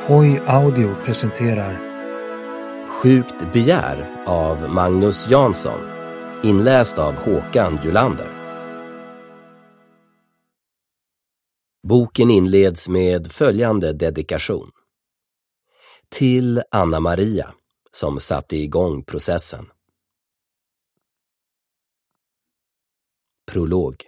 Hoi Audio presenterar Sjukt begär av Magnus Jansson, inläst av Håkan Julander. Boken inleds med följande dedikation. Till Anna Maria, som satte igång processen. Prolog.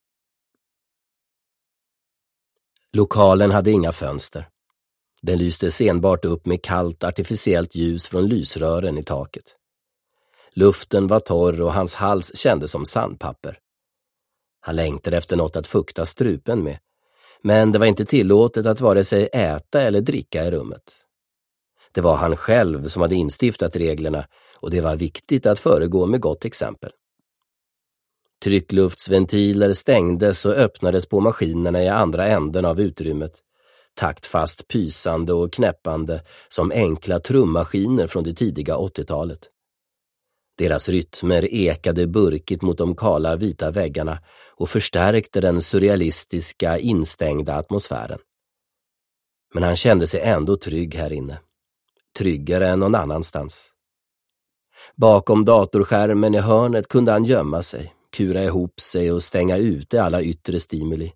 Lokalen hade inga fönster. Den lyste enbart upp med kallt artificiellt ljus från lysrören i taket. Luften var torr och hans hals kändes som sandpapper. Han längtade efter något att fukta strupen med, men det var inte tillåtet att vare sig äta eller dricka i rummet. Det var han själv som hade instiftat reglerna och det var viktigt att föregå med gott exempel. Tryckluftsventiler stängdes och öppnades på maskinerna i andra änden av utrymmet. Taktfast pysande och knäppande som enkla trummaskiner från det tidiga 80-talet. Deras rytmer ekade burkigt mot de kala vita väggarna och förstärkte den surrealistiska instängda atmosfären. Men han kände sig ändå trygg här inne. Tryggare än någon annanstans. Bakom datorskärmen i hörnet kunde han gömma sig, kura ihop sig och stänga ute alla yttre stimuli.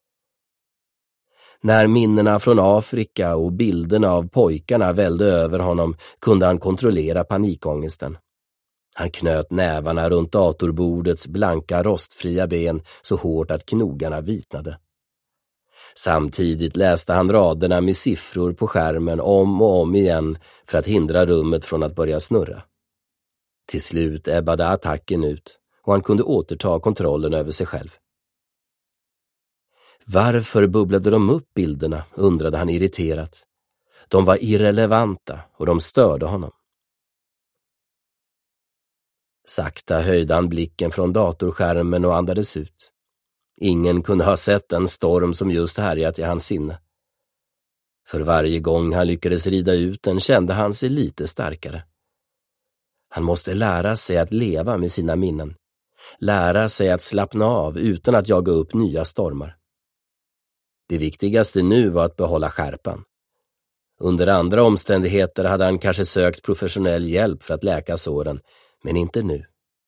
När minnena från Afrika och bilderna av pojkarna vällde över honom kunde han kontrollera panikångesten. Han knöt nävarna runt datorbordets blanka rostfria ben så hårt att knogarna vitnade. Samtidigt läste han raderna med siffror på skärmen om och om igen för att hindra rummet från att börja snurra. Till slut ebbade attacken ut och han kunde återta kontrollen över sig själv. Varför bubblade de upp bilderna, undrade han irriterat. De var irrelevanta och de störde honom. Sakta höjde han blicken från datorskärmen och andades ut. Ingen kunde ha sett en storm som just härjat i hans sinne. För varje gång han lyckades rida ut den kände han sig lite starkare. Han måste lära sig att leva med sina minnen. Lära sig att slappna av utan att jaga upp nya stormar. Det viktigaste nu var att behålla skärpan. Under andra omständigheter hade han kanske sökt professionell hjälp för att läka såren, men inte nu.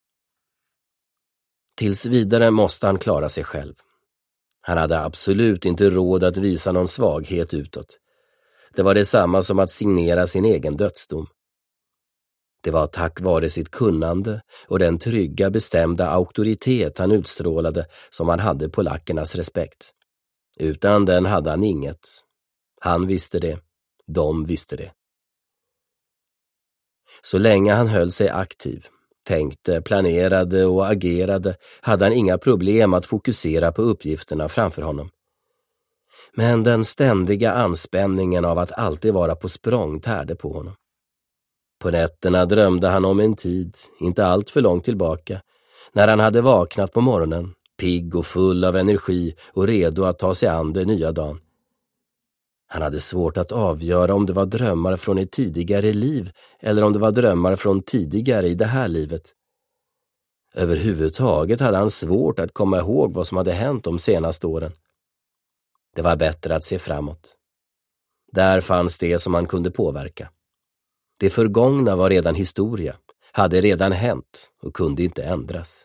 Tills vidare måste han klara sig själv. Han hade absolut inte råd att visa någon svaghet utåt. Det var detsamma som att signera sin egen dödsdom. Det var tack vare sitt kunnande och den trygga bestämda auktoritet han utstrålade som han hade polackernas respekt. Utan den hade han inget. Han visste det. De visste det. Så länge han höll sig aktiv, tänkte, planerade och agerade hade han inga problem att fokusera på uppgifterna framför honom. Men den ständiga anspänningen av att alltid vara på språng tärde på honom. På nätterna drömde han om en tid, inte allt för långt tillbaka, när han hade vaknat på morgonen, pigg och full av energi och redo att ta sig an den nya dagen. Han hade svårt att avgöra om det var drömmar från ett tidigare liv eller om det var drömmar från tidigare i det här livet. Överhuvudtaget hade han svårt att komma ihåg vad som hade hänt de senaste åren. Det var bättre att se framåt. Där fanns det som han kunde påverka. Det förgångna var redan historia, hade redan hänt och kunde inte ändras.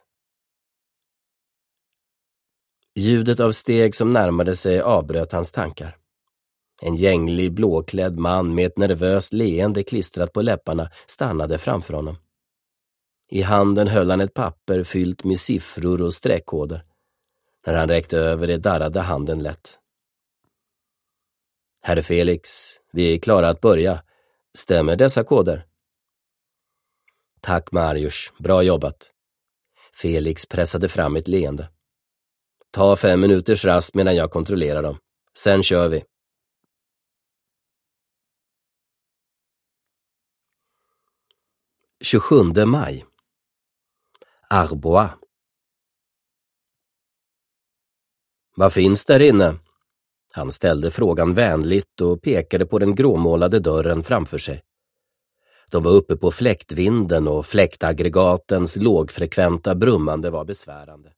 Ljudet av steg som närmade sig avbröt hans tankar. En gänglig blåklädd man med ett nervöst leende klistrat på läpparna stannade framför honom. I handen höll han ett papper fyllt med siffror och streckkoder. När han räckte över det darrade handen lätt. Herr Felix, vi är klara att börja. Stämmer dessa koder? Tack Marius, bra jobbat. Felix pressade fram ett leende. Ta 5 minuters rast medan jag kontrollerar dem. Sen kör vi. –27 maj. Arbois. Vad finns där inne? Han ställde frågan vänligt och pekade på den gråmålade dörren framför sig. De var uppe på fläktvinden och fläktaggregatens lågfrekventa brummande var besvärande.